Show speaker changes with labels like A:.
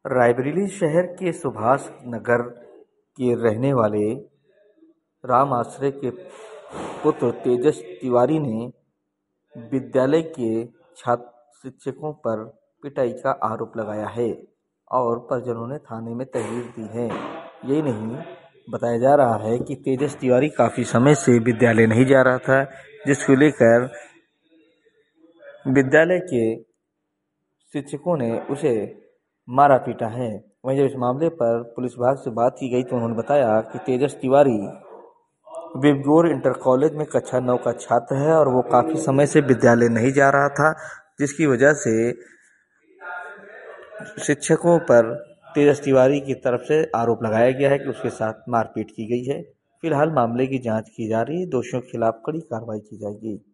A: रायबरेली शहर के सुभाष नगर के रहने वाले राम आश्रय के पुत्र तेजस तिवारी ने विद्यालय के छात्र शिक्षकों पर पिटाई का आरोप लगाया है और परिजनों ने थाने में तहरीर दी है। यही नहीं, बताया जा रहा है कि तेजस तिवारी काफ़ी समय से विद्यालय नहीं जा रहा था, जिसको लेकर विद्यालय के शिक्षकों ने उसे मारा पीटा है। वहीं जब इस मामले पर पुलिस विभाग से बात की गई तो उन्होंने बताया कि Tejas Tiwari Vibgyor inter college में कक्षा 9 का छात्र है और वो काफ़ी समय से विद्यालय नहीं जा रहा था, जिसकी वजह से शिक्षकों पर तेजस तिवारी की तरफ से आरोप लगाया गया है कि उसके साथ मारपीट की गई है। फिलहाल मामले की जांच की जा रही है, दोषियों के खिलाफ कड़ी कार्रवाई की जाएगी।